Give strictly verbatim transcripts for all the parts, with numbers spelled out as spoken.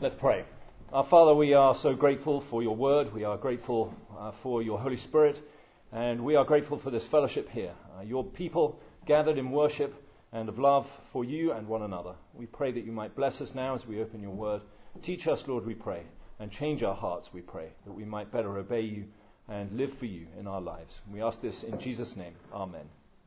Let's pray. Our Father, we are so grateful for your word. We are grateful uh, for your Holy Spirit. And we are grateful for this fellowship here. Uh, your people gathered in worship and of love for you and one another. We pray that you might bless us now as we open your word. Teach us, Lord, we pray. And change our hearts, we pray. That we might better obey you and live for you in our lives. We ask this in Jesus' name. Amen.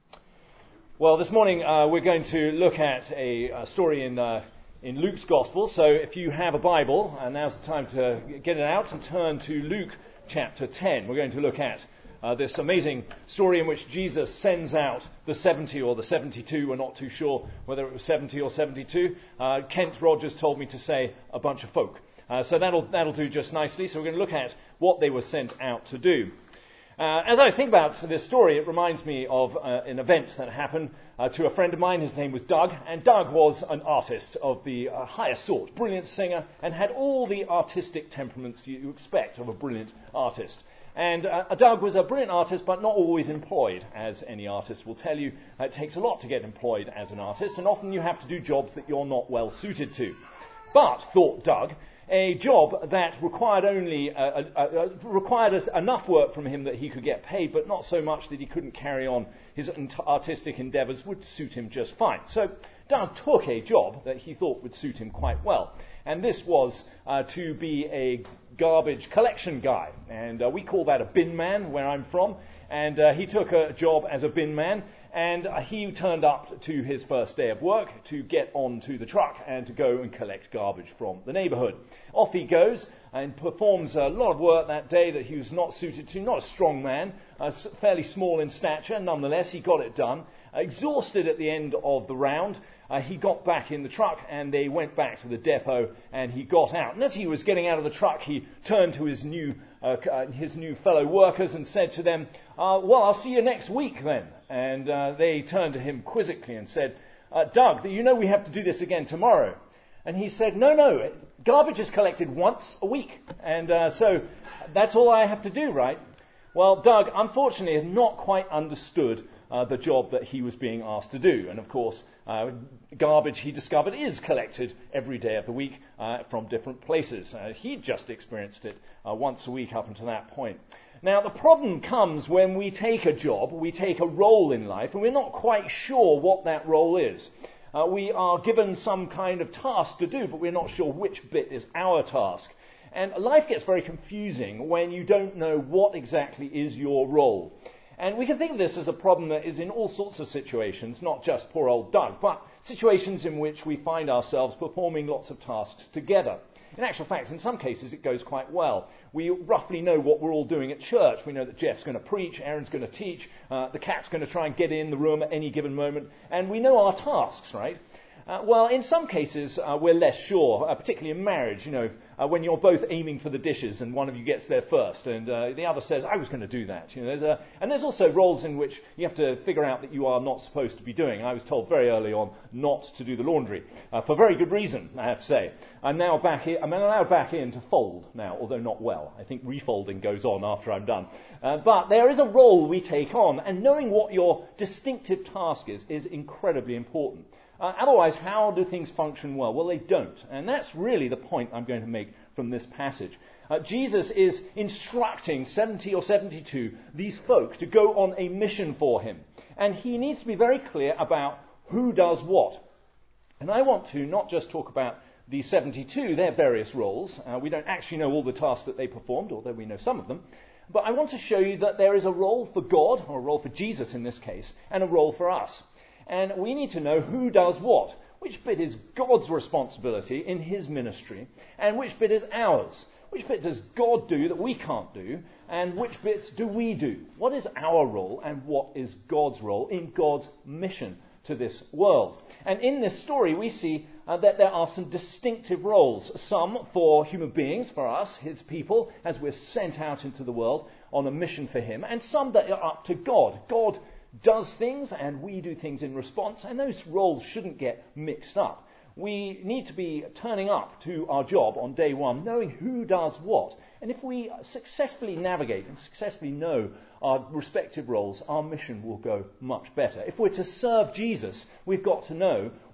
Well, this morning uh, we're going to look at a, a story in... Uh, in Luke's Gospel. So if you have a Bible, and now's the time to get it out and turn to Luke chapter ten. We're going to look at uh, this amazing story in which Jesus sends out the seventy or the seventy-two. We're not too sure whether it was seventy or seventy-two. Uh, Kent Rogers told me to say a bunch of folk. Uh, so that'll that'll do just nicely. So we're going to look at what they were sent out to do. Uh, as I think about this story, it reminds me of uh, an event that happened uh, to a friend of mine. His name was Doug, and Doug was an artist of the uh, highest sort, brilliant singer, and had all the artistic temperaments you expect of a brilliant artist. And uh, Doug was a brilliant artist, but not always employed, as any artist will tell you. Uh, it takes a lot to get employed as an artist, and often you have to do jobs that you're not well suited to. But, thought Doug, a job that required only uh, uh, uh, required us enough work from him that he could get paid, but not so much that he couldn't carry on his artistic endeavours would suit him just fine. So Doug took a job that he thought would suit him quite well, and this was uh, to be a garbage collection guy, and uh, we call that a bin man where I'm from. And uh, he took a job as a bin man, and uh, he turned up to his first day of work to get onto the truck and to go and collect garbage from the neighbourhood. Off he goes and performs a lot of work that day that he was not suited to. Not a strong man, uh, fairly small in stature. Nonetheless, he got it done. Exhausted at the end of the round, uh, he got back in the truck and they went back to the depot and he got out. And as he was getting out of the truck, he turned to his new uh, uh, his new fellow workers and said to them, uh, well, I'll see you next week then. And uh, they turned to him quizzically and said, uh, Doug, you know we have to do this again tomorrow. And he said, no, no, garbage is collected once a week. And uh, so that's all I have to do, right? Well, Doug, unfortunately, had not quite understood Uh, the job that he was being asked to do. And of course, uh, garbage, he discovered, is collected every day of the week uh, from different places. Uh, he'd just experienced it uh, once a week up until that point. Now, the problem comes when we take a job, we take a role in life, and we're not quite sure what that role is. Uh, we are given some kind of task to do, but we're not sure which bit is our task. And life gets very confusing when you don't know what exactly is your role. And we can think of this as a problem that is in all sorts of situations, not just poor old Doug, but situations in which we find ourselves performing lots of tasks together. In actual fact, in some cases it goes quite well. We roughly know what we're all doing at church. We know that Jeff's going to preach, Aaron's going to teach, uh, the cat's going to try and get in the room at any given moment, and we know our tasks, right? Uh, well, in some cases, uh, we're less sure, uh, particularly in marriage, you know, uh, when you're both aiming for the dishes and one of you gets there first and uh, the other says, I was going to do that. You know, there's a, and there's also roles in which you have to figure out that you are not supposed to be doing. I was told very early on not to do the laundry, uh, for very good reason, I have to say. I'm now back here, I'm allowed back in to fold now, although not well. I think refolding goes on after I'm done. Uh, but there is a role we take on, and knowing what your distinctive task is, is incredibly important. Uh, otherwise, how do things function well? Well, they don't. And that's really the point I'm going to make from this passage. Uh, Jesus is instructing seventy or seventy-two, these folks, to go on a mission for him. And he needs to be very clear about who does what. And I want to not just talk about the seventy-two, their various roles. Uh, we don't actually know all the tasks that they performed, although we know some of them. But I want to show you that there is a role for God, or a role for Jesus in this case, and a role for us. And we need to know who does what. Which bit is God's responsibility in his ministry, and which bit is ours? Which bit does God do that we can't do, and which bits do we do? What is our role, and what is God's role in God's mission to this world? And in this story, we see uh, that there are some distinctive roles. Some for human beings, for us, his people, as we're sent out into the world on a mission for him, and some that are up to God. God does things and we do things in response, and those roles shouldn't get mixed up. We need to be turning up to our job on day one, knowing who does what. And if we successfully navigate and successfully know our respective roles, our mission will go much better. If we're to serve Jesus, we've got to know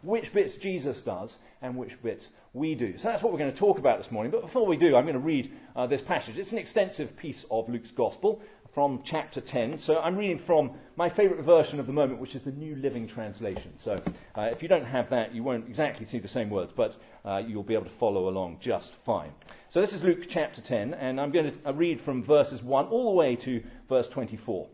which bits Jesus does and which bits we do. So that's what we're going to talk about this morning. But before we do, I'm going to read uh, this passage. It's an extensive piece of Luke's Gospel from chapter ten. So I'm reading from my favourite version of the moment, which is the New Living Translation. So uh, if you don't have that, you won't exactly see the same words, but uh, you'll be able to follow along just fine. So this is Luke chapter ten, and I'm going to read from verses one all the way to verse twenty-four.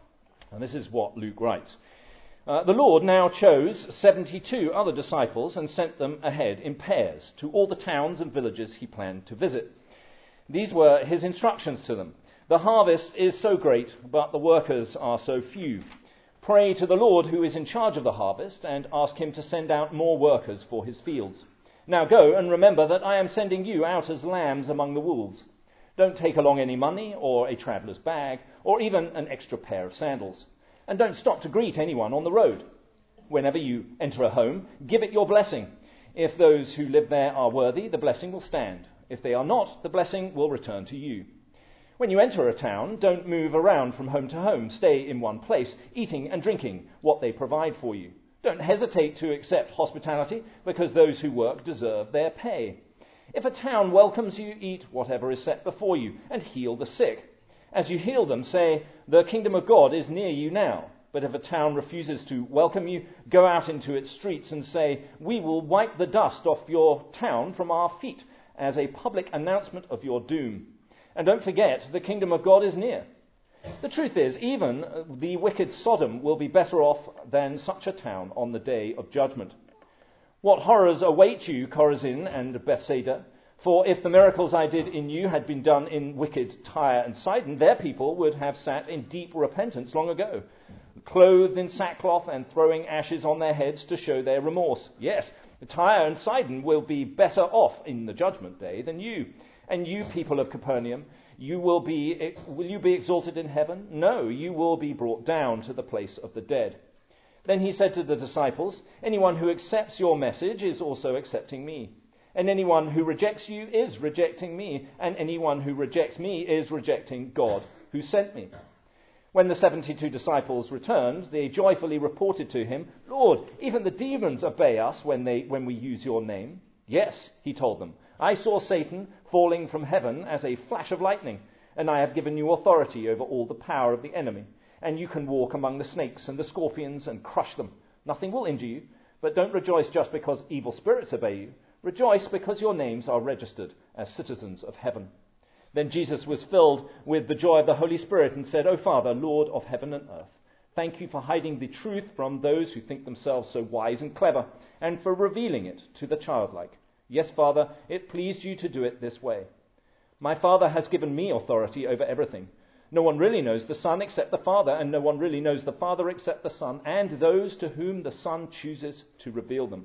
And this is what Luke writes. Uh, the Lord now chose seventy-two other disciples and sent them ahead in pairs to all the towns and villages he planned to visit. These were his instructions to them. The harvest is so great, but the workers are so few. Pray to the Lord who is in charge of the harvest and ask him to send out more workers for his fields. Now go and remember that I am sending you out as lambs among the wolves. Don't take along any money or a traveller's bag or even an extra pair of sandals. And don't stop to greet anyone on the road. Whenever you enter a home, give it your blessing. If those who live there are worthy, the blessing will stand. If they are not, the blessing will return to you. When you enter a town, don't move around from home to home. Stay in one place, eating and drinking what they provide for you. Don't hesitate to accept hospitality, because those who work deserve their pay. If a town welcomes you, eat whatever is set before you, and heal the sick. As you heal them, say, the kingdom of God is near you now. But if a town refuses to welcome you, go out into its streets and say, we will wipe the dust off your town from our feet as a public announcement of your doom. And don't forget, the kingdom of God is near. The truth is, even the wicked Sodom will be better off than such a town on the day of judgment. What horrors await you, Chorazin and Bethsaida? For if the miracles I did in you had been done in wicked Tyre and Sidon, their people would have sat in deep repentance long ago, clothed in sackcloth and throwing ashes on their heads to show their remorse. Yes, Tyre and Sidon will be better off in the judgment day than you. And you, people of Capernaum, you will be, will you be exalted in heaven? No, you will be brought down to the place of the dead. Then he said to the disciples, anyone who accepts your message is also accepting me. And anyone who rejects you is rejecting me. And anyone who rejects me is rejecting God who sent me. When the seventy-two disciples returned, they joyfully reported to him, Lord, even the demons obey us when they when we use your name. Yes, he told them. I saw Satan falling from heaven as a flash of lightning, and I have given you authority over all the power of the enemy, and you can walk among the snakes and the scorpions and crush them. Nothing will injure you, but don't rejoice just because evil spirits obey you. Rejoice because your names are registered as citizens of heaven. Then Jesus was filled with the joy of the Holy Spirit and said, O Father, Lord of heaven and earth, thank you for hiding the truth from those who think themselves so wise and clever, and for revealing it to the childlike. Yes, Father, it pleased you to do it this way. My Father has given me authority over everything. No one really knows the Son except the Father, and no one really knows the Father except the Son, and those to whom the Son chooses to reveal them.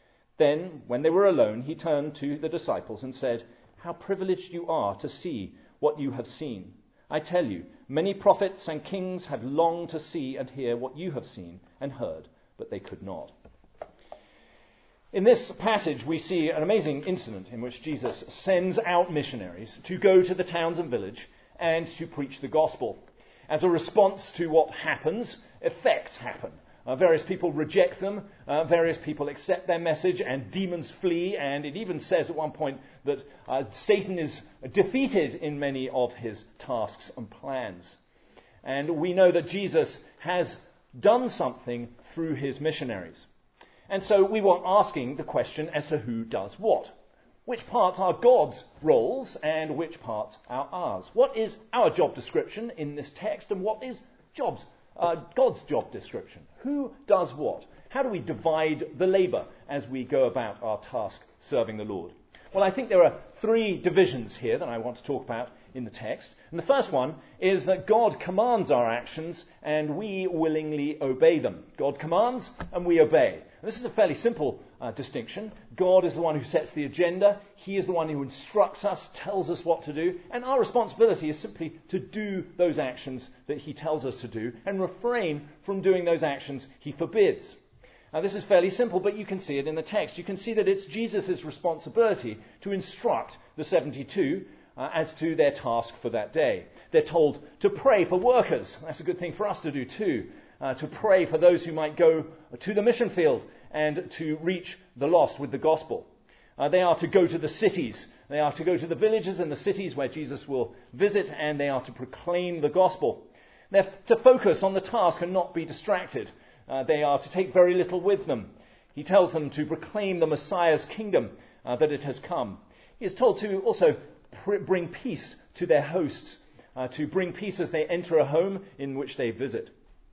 Then, when they were alone, he turned to the disciples and said, How privileged you are to see what you have seen. I tell you, many prophets and kings have longed to see and hear what you have seen and heard, but they could not. In this passage, we see an amazing incident in which Jesus sends out missionaries to go to the towns and village and to preach the gospel. As a response to what happens, effects happen. Uh, various people reject them, uh, various people accept their message, and demons flee, and it even says at one point that uh, Satan is defeated in many of his tasks and plans. And we know that Jesus has done something through his missionaries. And so we were asking the question as to who does what. Which parts are God's roles and which parts are ours? What is our job description in this text, and what is jobs, uh, God's job description? Who does what? How do we divide the labour as we go about our task serving the Lord? Well, I think there are three divisions here that I want to talk about in the text. And the first one is that God commands our actions and we willingly obey them. God commands and we obey. And this is a fairly simple uh, distinction. God is the one who sets the agenda. He is the one who instructs us, tells us what to do. And our responsibility is simply to do those actions that he tells us to do and refrain from doing those actions he forbids. Now, this is fairly simple, but you can see it in the text. You can see that it's Jesus' responsibility to instruct the seventy-two uh, as to their task for that day. They're told to pray for workers. That's a good thing for us to do too. Uh, to pray for those who might go to the mission field and to reach the lost with the gospel. Uh, they are to go to the cities. They are to go to the villages and the cities where Jesus will visit, and they are to proclaim the gospel. They're to focus on the task and not be distracted. Uh, they are to take very little with them. He tells them to proclaim the Messiah's kingdom, uh, that it has come. He is told to also pr- bring peace to their hosts, uh, to bring peace as they enter a home in which they visit.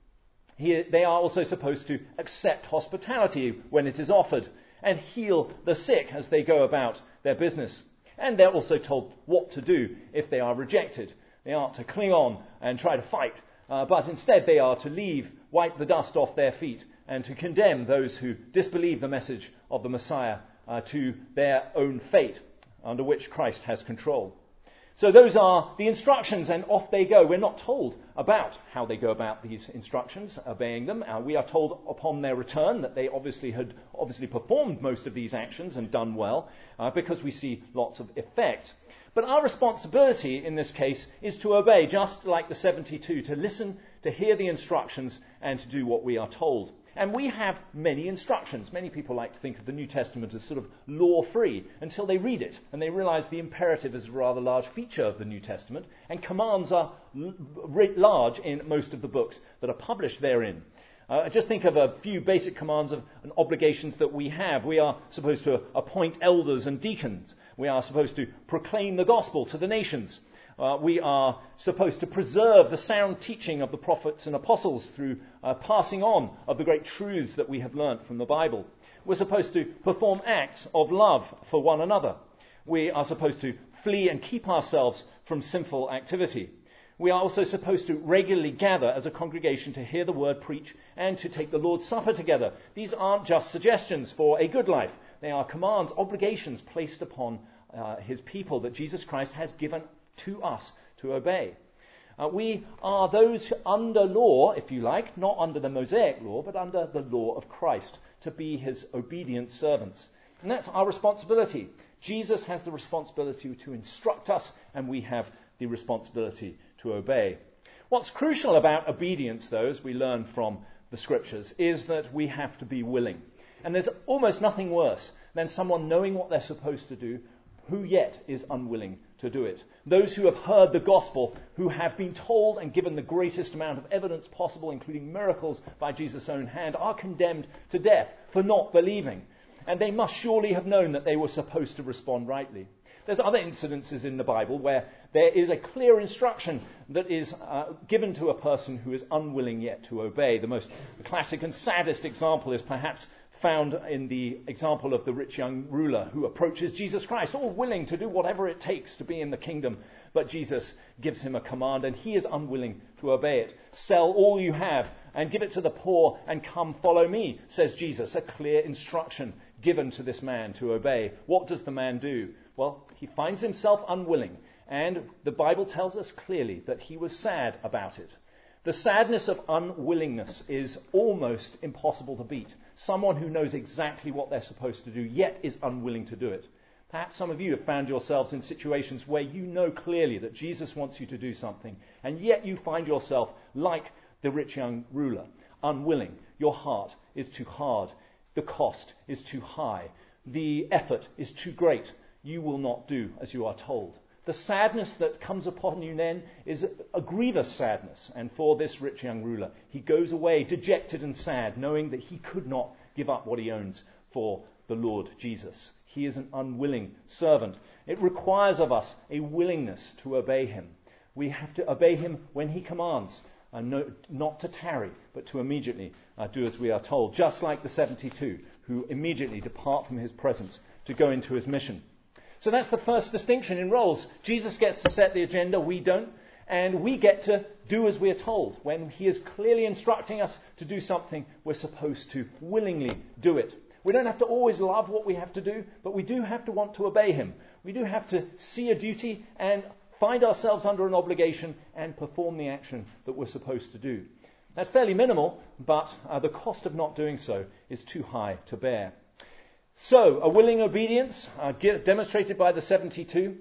He, they are also supposed to accept hospitality when it is offered and heal the sick as they go about their business. And they're also told what to do if they are rejected. They aren't to cling on and try to fight, uh, but instead they are to leave, wipe the dust off their feet, and to condemn those who disbelieve the message of the Messiah uh, to their own fate, under which Christ has control. So those are the instructions, and off they go. We're not told about how they go about these instructions, obeying them. Uh, we are told upon their return that they obviously had obviously performed most of these actions and done well, uh, because we see lots of effect. But our responsibility in this case is to obey, just like the seventy-two, to listen, to hear the instructions, and to do what we are told. And we have many instructions. Many people like to think of the New Testament as sort of law-free until they read it and they realize the imperative is a rather large feature of the New Testament, and commands are l- large in most of the books that are published therein. Uh, just think of a few basic commands of, and obligations that we have. We are supposed to appoint elders and deacons. We are supposed to proclaim the gospel to the nations. Uh, we are supposed to preserve the sound teaching of the prophets and apostles through uh, passing on of the great truths that we have learnt from the Bible. We're supposed to perform acts of love for one another. We are supposed to flee and keep ourselves from sinful activity. We are also supposed to regularly gather as a congregation to hear the word preached and to take the Lord's Supper together. These aren't just suggestions for a good life. They are commands, obligations placed upon uh, his people that Jesus Christ has given to us to obey. Uh, we are those under law, if you like, not under the Mosaic law, but under the law of Christ, to be his obedient servants. And that's our responsibility. Jesus has the responsibility to instruct us, and we have the responsibility to obey. What's crucial about obedience, though, as we learn from the Scriptures, is that we have to be willing. And there's almost nothing worse than someone knowing what they're supposed to do, who yet is unwilling to do it. Those who have heard the gospel, who have been told and given the greatest amount of evidence possible, including miracles by Jesus' own hand, are condemned to death for not believing. And they must surely have known that they were supposed to respond rightly. There's other incidences in the Bible where there is a clear instruction that is uh, given to a person who is unwilling yet to obey. The most classic and saddest example is perhaps found in the example of the rich young ruler who approaches Jesus Christ, all willing to do whatever it takes to be in the kingdom. But Jesus gives him a command and he is unwilling to obey it. Sell all you have and give it to the poor and come follow me, says Jesus. A clear instruction given to this man to obey. What does the man do? Well, he finds himself unwilling, and the Bible tells us clearly that he was sad about it. The sadness of unwillingness is almost impossible to beat. Someone who knows exactly what they're supposed to do, yet is unwilling to do it. Perhaps some of you have found yourselves in situations where you know clearly that Jesus wants you to do something, and yet you find yourself like the rich young ruler, unwilling. Your heart is too hard. The cost is too high. The effort is too great. You will not do as you are told. The sadness that comes upon you then is a grievous sadness. And for this rich young ruler, he goes away dejected and sad, knowing that he could not give up what he owns for the Lord Jesus. He is an unwilling servant. It requires of us a willingness to obey him. We have to obey him when he commands, and no, not to tarry, but to immediately uh, do as we are told, just like the seventy-two, who immediately depart from his presence to go into his mission. So that's the first distinction in roles. Jesus gets to set the agenda, we don't, and we get to do as we are told. When he is clearly instructing us to do something, we're supposed to willingly do it. We don't have to always love what we have to do, but we do have to want to obey him. We do have to see a duty and find ourselves under an obligation and perform the action that we're supposed to do. That's fairly minimal, but uh, the cost of not doing so is too high to bear. So, a willing obedience uh, demonstrated by the seventy-two, uh,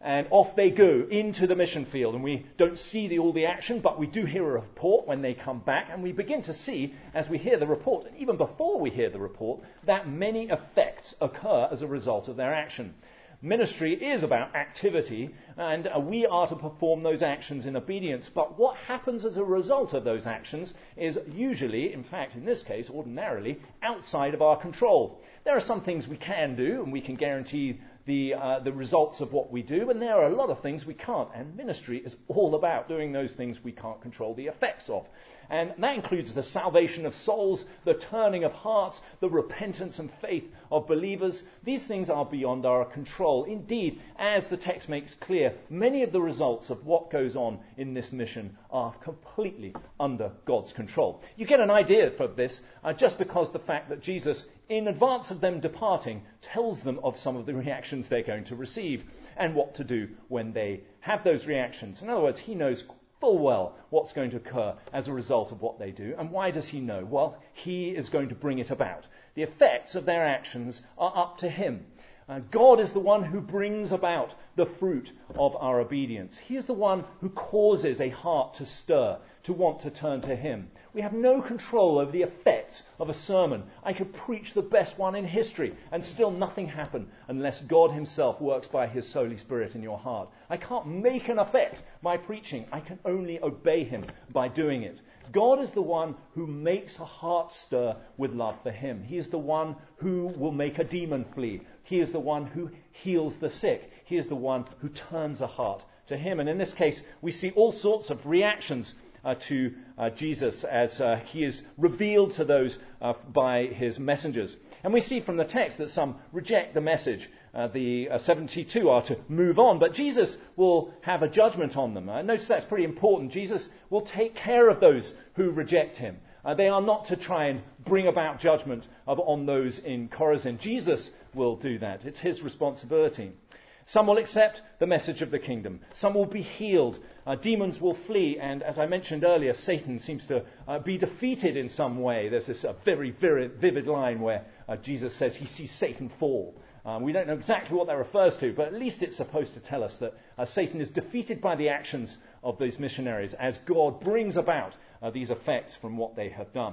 And off they go into the mission field. And we don't see the, all the action, but we do hear a report when they come back. And we begin to see, as we hear the report, and even before we hear the report, that many effects occur as a result of their action. Ministry is about activity, and uh, we are to perform those actions in obedience. But what happens as a result of those actions is usually, in fact, in this case, ordinarily, outside of our control. There are some things we can do, and we can guarantee the uh, the results of what we do, and there are a lot of things we can't. And ministry is all about doing those things we can't control the effects of. And that includes the salvation of souls, the turning of hearts, the repentance and faith of believers. These things are beyond our control. Indeed, as the text makes clear, many of the results of what goes on in this mission are completely under God's control. You get an idea of this uh, just because the fact that Jesus, in advance of them departing, tells them of some of the reactions they're going to receive and what to do when they have those reactions. In other words, he knows full well what's going to occur as a result of what they do. And why does he know? Well, he is going to bring it about. The effects of their actions are up to him. Uh, God is the one who brings about the fruit of our obedience. He is the one who causes a heart to stir, to want to turn to him. We have no control over the effects of a sermon. I could preach the best one in history and still nothing happen unless God himself works by his Holy Spirit in your heart. I can't make an effect by preaching. I can only obey him by doing it. God is the one who makes a heart stir with love for him. He is the one who will make a demon flee. He is the one who heals the sick. He is the one who turns a heart to him. And in this case, we see all sorts of reactions uh, to uh, Jesus as uh, he is revealed to those uh, by his messengers. And we see from the text that some reject the message. Uh, the uh, seventy-two are to move on, but Jesus will have a judgment on them. Uh, notice that's pretty important. Jesus will take care of those who reject him. Uh, they are not to try and bring about judgment of, on those in Chorazin. Jesus will do that. It's his responsibility. Some will accept the message of the kingdom. Some will be healed. Uh, demons will flee. And as I mentioned earlier, Satan seems to uh, be defeated in some way. There's this uh, very, very vivid line where uh, Jesus says he sees Satan fall. Um, we don't know exactly what that refers to, but at least it's supposed to tell us that uh, Satan is defeated by the actions of these missionaries as God brings about uh, these effects from what they have done.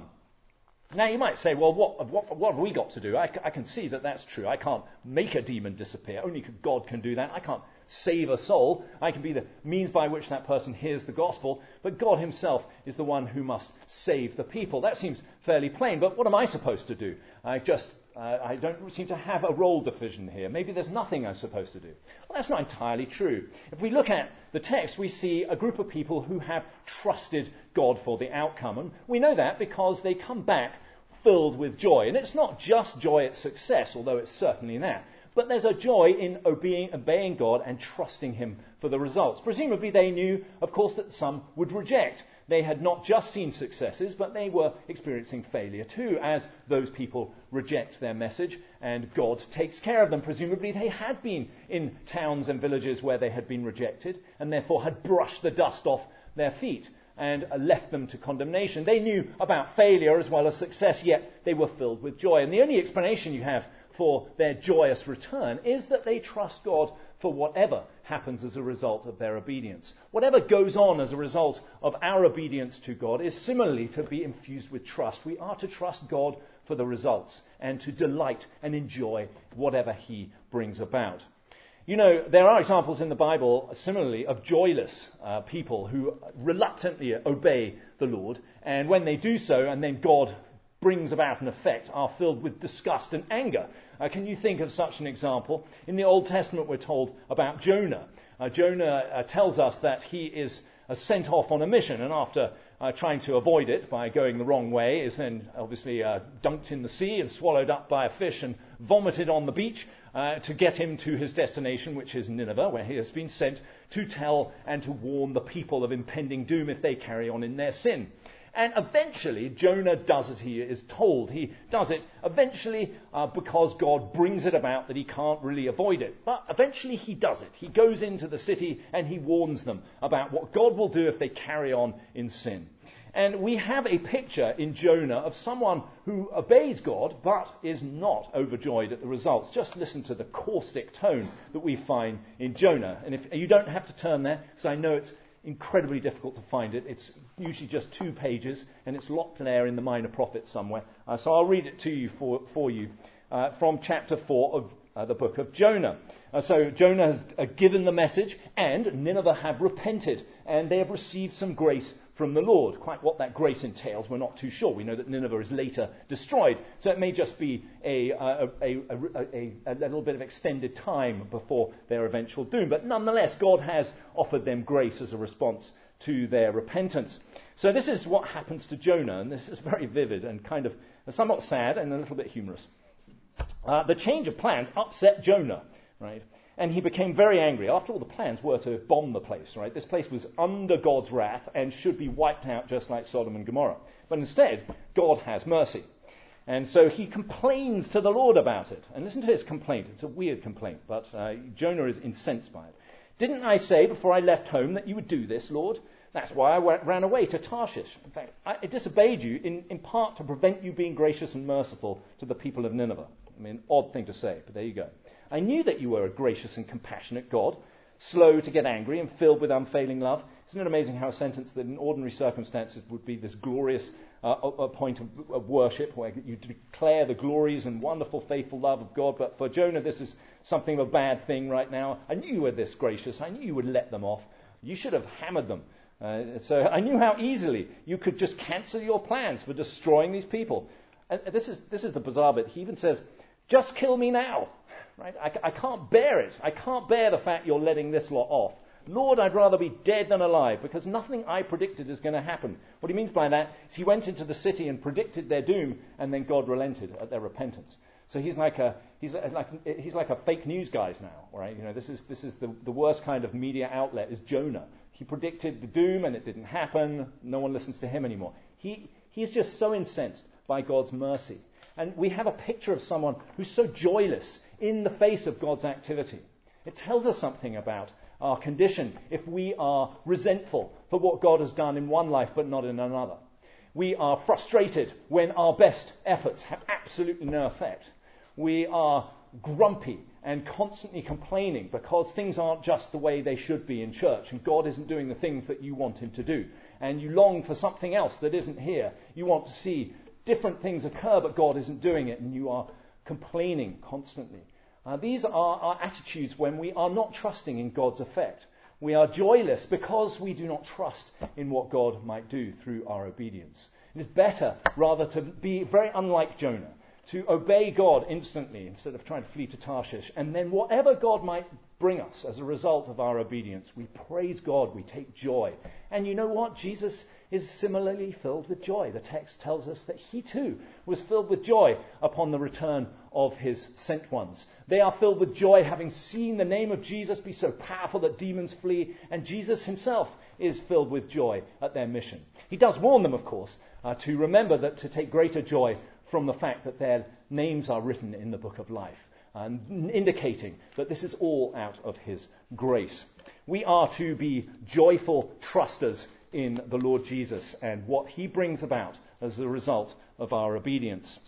Now you might say, well, what, what, what have we got to do? I, I can see that that's true. I can't make a demon disappear. Only God can do that. I can't save a soul. I can be the means by which that person hears the gospel. But God himself is the one who must save the people. That seems fairly plain. But what am I supposed to do? I just Uh, I don't seem to have a role division here. Maybe there's nothing I'm supposed to do. Well, that's not entirely true. If we look at the text, we see a group of people who have trusted God for the outcome. And we know that because they come back filled with joy. And it's not just joy at success, although it's certainly that. But there's a joy in obeying, obeying God and trusting him for the results. Presumably they knew, of course, that some would reject. They had not just seen successes, but they were experiencing failure too, as those people reject their message, and God takes care of them. Presumably they had been in towns and villages where they had been rejected, and therefore had brushed the dust off their feet and left them to condemnation. They knew about failure as well as success, yet they were filled with joy. And the only explanation you have for their joyous return is that they trust God for whatever happens as a result of their obedience. Whatever goes on as a result of our obedience to God is similarly to be infused with trust. We are to trust God for the results and to delight and enjoy whatever he brings about. You know, there are examples in the Bible, similarly, of joyless uh, people who reluctantly obey the Lord, and when they do so, and then God brings about an effect, are filled with disgust and anger. Uh, can you think of such an example? In the Old Testament, we're told about Jonah. Uh, Jonah uh, tells us that he is uh, sent off on a mission, and after uh, trying to avoid it by going the wrong way, is then obviously uh, dunked in the sea and swallowed up by a fish and vomited on the beach uh, to get him to his destination, which is Nineveh, where he has been sent to tell and to warn the people of impending doom if they carry on in their sin. And eventually, Jonah does as he is told. He does it eventually uh, because God brings it about that he can't really avoid it. But eventually he does it. He goes into the city and he warns them about what God will do if they carry on in sin. And we have a picture in Jonah of someone who obeys God but is not overjoyed at the results. Just listen to the caustic tone that we find in Jonah. And if you don't have to turn there, because I know it's incredibly difficult to find it. It's usually just two pages, and it's locked there in the Minor Prophets somewhere. Uh, so I'll read it to you for, for you uh, from chapter four of uh, the book of Jonah. Uh, so Jonah has uh, given the message, and Nineveh have repented, and they have received some grace from the Lord. Quite what that grace entails, we're not too sure. We know that Nineveh is later destroyed, so it may just be a, a, a, a, a, a little bit of extended time before their eventual doom. But nonetheless, God has offered them grace as a response to their repentance. So this is what happens to Jonah, and this is very vivid and kind of somewhat sad and a little bit humorous. Uh, the change of plans upset Jonah, right? And he became very angry. After all, the plans were to bomb the place, right? This place was under God's wrath and should be wiped out just like Sodom and Gomorrah. But instead, God has mercy. And so he complains to the Lord about it. And listen to his complaint. It's a weird complaint, but uh, Jonah is incensed by it. Didn't I say before I left home that you would do this, Lord? That's why I went, ran away to Tarshish. In fact, I, I disobeyed you in, in part to prevent you being gracious and merciful to the people of Nineveh. I mean, odd thing to say, but there you go. I knew that you were a gracious and compassionate God, slow to get angry and filled with unfailing love. Isn't it amazing how a sentence that in ordinary circumstances would be this glorious uh, a point of, of worship, where you declare the glories and wonderful, faithful love of God, but for Jonah this is something of a bad thing right now. I knew you were this gracious. I knew you would let them off. You should have hammered them. Uh, so I knew how easily you could just cancel your plans for destroying these people. And this is this is the bizarre bit. He even says, just kill me now. Right? I, I can't bear it. I can't bear the fact you're letting this lot off. Lord, I'd rather be dead than alive, because nothing I predicted is going to happen. What he means by that is he went into the city and predicted their doom, and then God relented at their repentance. So he's like a he's like he's like a fake news guy now, right? You know, this is this is the, the worst kind of media outlet is Jonah. He predicted the doom, and it didn't happen. No one listens to him anymore. He he's just so incensed by God's mercy. And we have a picture of someone who's so joyless in the face of God's activity. It tells us something about our condition if we are resentful for what God has done in one life but not in another. We are frustrated when our best efforts have absolutely no effect. We are grumpy and constantly complaining because things aren't just the way they should be in church and God isn't doing the things that you want him to do. And you long for something else that isn't here. You want to see different things occur, but God isn't doing it, and you are complaining constantly. Uh, these are our attitudes when we are not trusting in God's effect. We are joyless because we do not trust in what God might do through our obedience. It is better, rather, to be very unlike Jonah, to obey God instantly instead of trying to flee to Tarshish, and then whatever God might bring us as a result of our obedience, we praise God, we take joy. And you know what? Jesus is similarly filled with joy. The text tells us that he too was filled with joy upon the return of his sent ones. They are filled with joy having seen the name of Jesus be so powerful that demons flee, and Jesus himself is filled with joy at their mission. He does warn them, of course, uh, to remember that to take greater joy from the fact that their names are written in the book of life, and indicating that this is all out of his grace. We are to be joyful trusters in the Lord Jesus and what he brings about as a result of our obedience.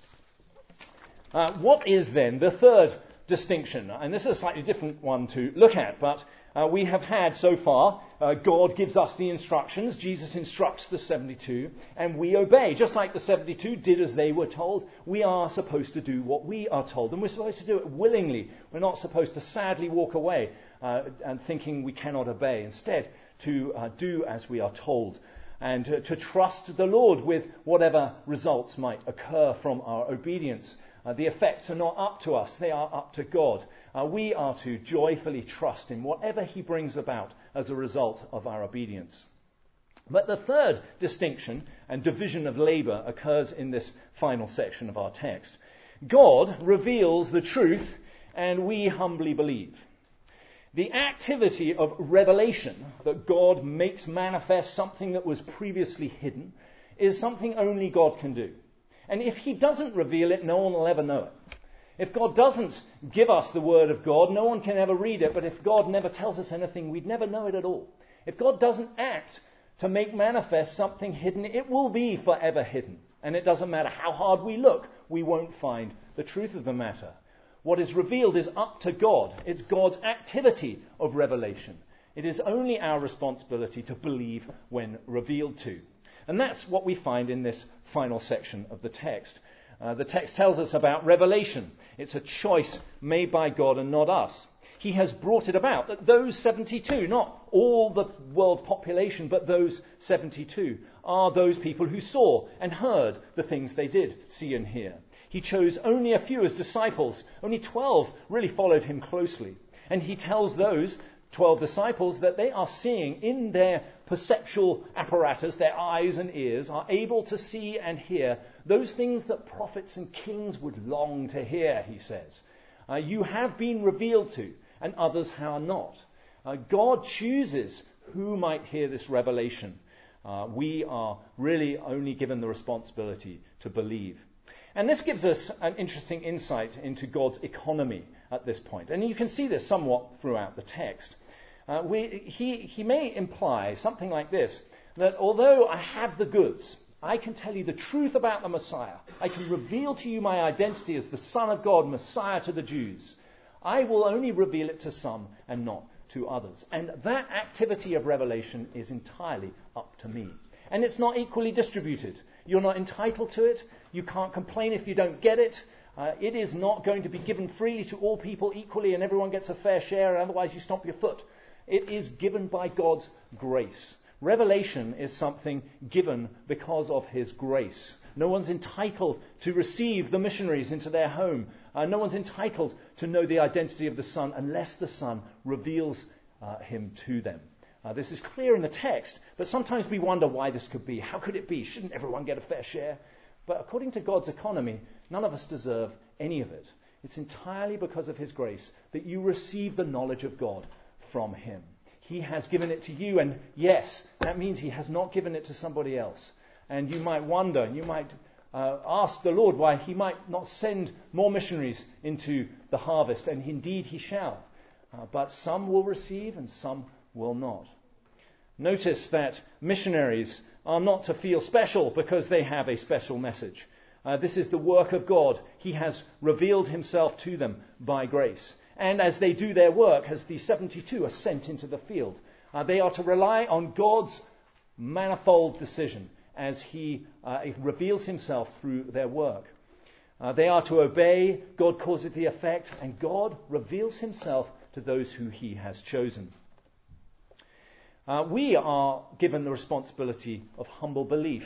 Uh, what is then the third distinction? And this is a slightly different one to look at, but uh, we have had so far, uh, God gives us the instructions, Jesus instructs the seventy-two, and we obey. Just like the seventy-two did as they were told, we are supposed to do what we are told, and we're supposed to do it willingly. We're not supposed to sadly walk away uh, and thinking we cannot obey. Instead, to uh, do as we are told, and to, to trust the Lord with whatever results might occur from our obedience. Uh, the effects are not up to us, they are up to God. Uh, we are to joyfully trust in whatever he brings about as a result of our obedience. But the third distinction and division of labour occurs in this final section of our text. God reveals the truth, and we humbly believe. The activity of revelation, that God makes manifest something that was previously hidden, is something only God can do. And if he doesn't reveal it, no one will ever know it. If God doesn't give us the word of God, no one can ever read it. But if God never tells us anything, we'd never know it at all. If God doesn't act to make manifest something hidden, it will be forever hidden. And it doesn't matter how hard we look, we won't find the truth of the matter. What is revealed is up to God. It's God's activity of revelation. It is only our responsibility to believe when revealed to. And that's what we find in this final section of the text. Uh, the text tells us about revelation. It's a choice made by God and not us. He has brought it about that those seventy-two, not all the world population, but those seventy-two, are those people who saw and heard the things they did see and hear. He chose only a few as disciples. Only twelve really followed him closely. And he tells those twelve disciples that they are seeing in their perceptual apparatus, their eyes and ears, are able to see and hear those things that prophets and kings would long to hear, he says. Uh, you have been revealed to, and others are not. Uh, God chooses who might hear this revelation. Uh, we are really only given the responsibility to believe. And this gives us an interesting insight into God's economy at this point. And you can see this somewhat throughout the text. Uh, we, he, he may imply something like this, that although I have the goods, I can tell you the truth about the Messiah. I can reveal to you my identity as the Son of God, Messiah to the Jews. I will only reveal it to some and not to others. And that activity of revelation is entirely up to me. And it's not equally distributed. You're not entitled to it. You can't complain if you don't get it. Uh, it is not going to be given freely to all people equally and everyone gets a fair share, and otherwise you stomp your foot. It is given by God's grace. Revelation is something given because of his grace. No one's entitled to receive the missionaries into their home. Uh, no one's entitled to know the identity of the Son unless the Son reveals uh, him to them. Uh, this is clear in the text, but sometimes we wonder why this could be. How could it be? Shouldn't everyone get a fair share? But according to God's economy, none of us deserve any of it. It's entirely because of his grace that you receive the knowledge of God from him. He has given it to you, and yes, that means he has not given it to somebody else. And you might wonder, you might uh, ask the Lord why he might not send more missionaries into the harvest, and indeed he shall. Uh, but some will receive and some will not. Notice that missionaries are not to feel special because they have a special message. Uh, this is the work of God. He has revealed himself to them by grace. And as they do their work, as the seventy-two are sent into the field, uh, they are to rely on God's manifold decision as he uh, reveals himself through their work. Uh, they are to obey, God causes the effect, and God reveals himself to those who he has chosen. Uh, we are given the responsibility of humble belief,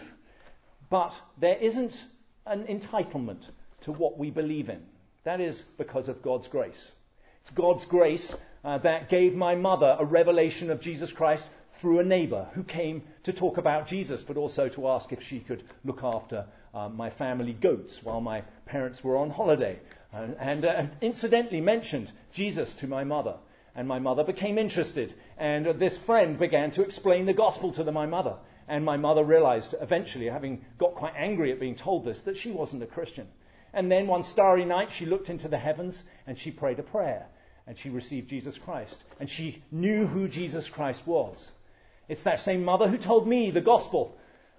but there isn't an entitlement to what we believe in. That is because of God's grace. It's God's grace uh, that gave my mother a revelation of Jesus Christ through a neighbour who came to talk about Jesus, but also to ask if she could look after uh, my family goats while my parents were on holiday. Uh, and uh, incidentally mentioned Jesus to my mother. And my mother became interested. And uh, this friend began to explain the gospel to the, my mother. And my mother realized eventually, having got quite angry at being told this, that she wasn't a Christian. And then one starry night, she looked into the heavens and she prayed a prayer. And she received Jesus Christ. And she knew who Jesus Christ was. It's that same mother who told me the gospel.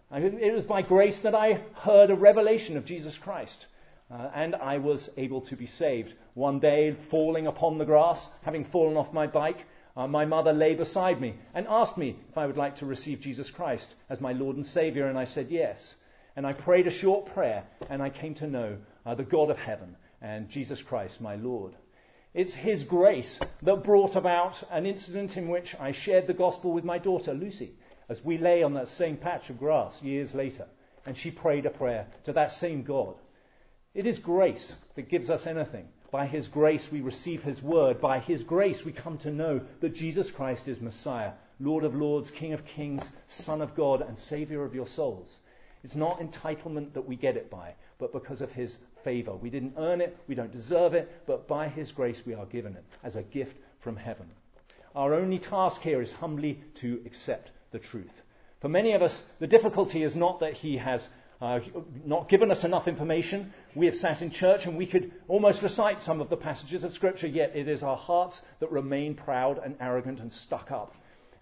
It was by grace that I heard a revelation of Jesus Christ. Uh, and I was able to be saved. One day, falling upon the grass, having fallen off my bike, uh, my mother lay beside me and asked me if I would like to receive Jesus Christ as my Lord and Saviour. And I said yes. And I prayed a short prayer and I came to know uh, the God of heaven and Jesus Christ, my Lord. It's his grace that brought about an incident in which I shared the gospel with my daughter, Lucy, as we lay on that same patch of grass years later. And she prayed a prayer to that same God. It is grace that gives us anything. By his grace we receive his word. By his grace we come to know that Jesus Christ is Messiah, Lord of lords, King of kings, Son of God, and Saviour of your souls. It's not entitlement that we get it by, but because of his favour. We didn't earn it, we don't deserve it, but by his grace we are given it as a gift from heaven. Our only task here is humbly to accept the truth. For many of us, the difficulty is not that he has uh, not given us enough information. We have sat in church and we could almost recite some of the passages of Scripture, yet it is our hearts that remain proud and arrogant and stuck up.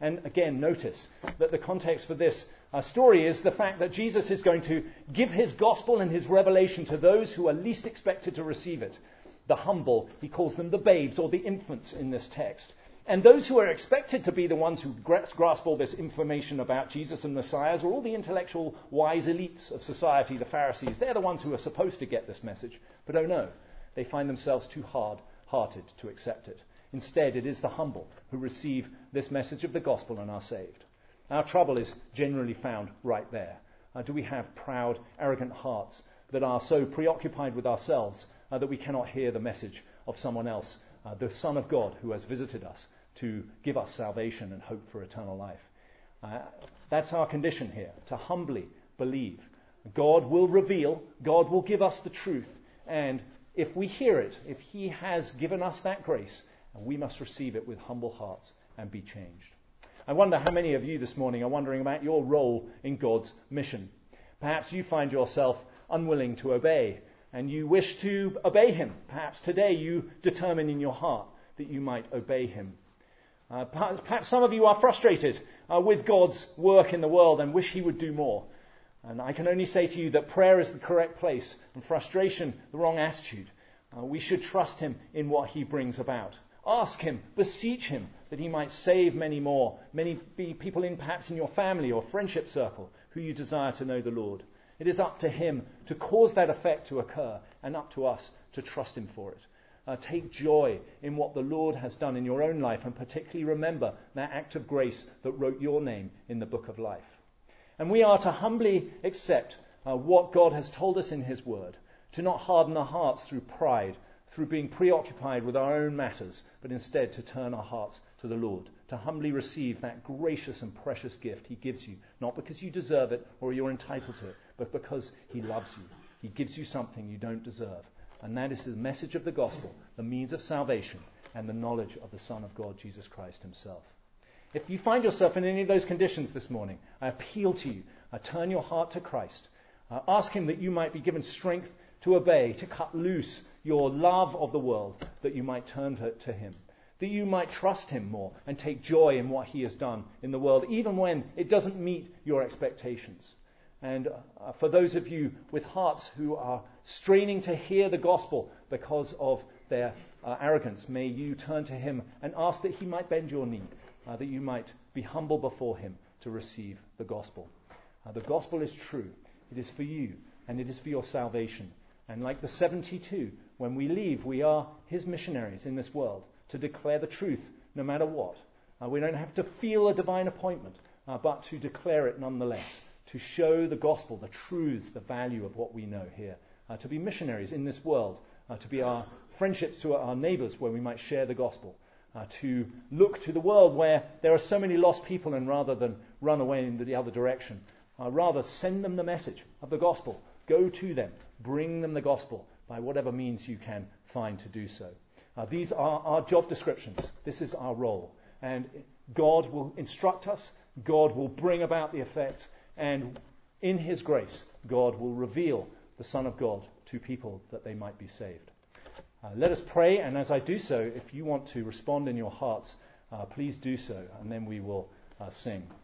And again, notice that the context for this uh, story is the fact that Jesus is going to give his gospel and his revelation to those who are least expected to receive it. The humble, he calls them the babes or the infants in this text. And those who are expected to be the ones who grasp all this information about Jesus and Messiahs are all the intellectual wise elites of society, the Pharisees. They're the ones who are supposed to get this message. But oh no, they find themselves too hard-hearted to accept it. Instead, it is the humble who receive this message of the gospel and are saved. Our trouble is generally found right there. Uh, do we have proud, arrogant hearts that are so preoccupied with ourselves uh, that we cannot hear the message of someone else, uh, the Son of God who has visited us to give us salvation and hope for eternal life? Uh, that's our condition here, to humbly believe. God will reveal, God will give us the truth, and if we hear it, if he has given us that grace, we must receive it with humble hearts and be changed. I wonder how many of you this morning are wondering about your role in God's mission. Perhaps you find yourself unwilling to obey, and you wish to obey him. Perhaps today you determine in your heart that you might obey him. Uh, perhaps some of you are frustrated uh, with God's work in the world and wish he would do more. And I can only say to you that prayer is the correct place and frustration the wrong attitude. Uh, we should trust him in what he brings about. Ask him, beseech him that he might save many more, many be people in perhaps in your family or friendship circle who you desire to know the Lord. It is up to him to cause that effect to occur and up to us to trust him for it. Uh, take joy in what the Lord has done in your own life, and particularly remember that act of grace that wrote your name in the book of life. And we are to humbly accept uh, what God has told us in his word, to not harden our hearts through pride, through being preoccupied with our own matters, but instead to turn our hearts to the Lord, to humbly receive that gracious and precious gift he gives you, not because you deserve it or you're entitled to it, but because he loves you. He gives you something you don't deserve. And that is the message of the gospel, the means of salvation, and the knowledge of the Son of God, Jesus Christ himself. If you find yourself in any of those conditions this morning, I appeal to you, uh, turn your heart to Christ. Uh, ask him that you might be given strength to obey, to cut loose your love of the world, that you might turn to, to him, that you might trust him more and take joy in what he has done in the world, even when it doesn't meet your expectations. And uh, for those of you with hearts who are straining to hear the gospel because of their uh, arrogance, may you turn to him and ask that he might bend your knee, uh, that you might be humble before him to receive the gospel. Uh, the gospel is true. It is for you, and it is for your salvation. And like the seventy-two, when we leave, we are his missionaries in this world to declare the truth no matter what. Uh, we don't have to feel a divine appointment, uh, but to declare it nonetheless, to show the gospel, the truths, the value of what we know here, uh, to be missionaries in this world, uh, to be our friendships to our neighbours where we might share the gospel, uh, to look to the world where there are so many lost people, and rather than run away in the other direction, uh, rather send them the message of the gospel. Go to them, bring them the gospel by whatever means you can find to do so. Uh, these are our job descriptions. This is our role. And God will instruct us, God will bring about the effect, and in his grace, God will reveal the Son of God to people that they might be saved. Uh, let us pray, and as I do so, if you want to respond in your hearts, uh, please do so, and then we will uh, sing.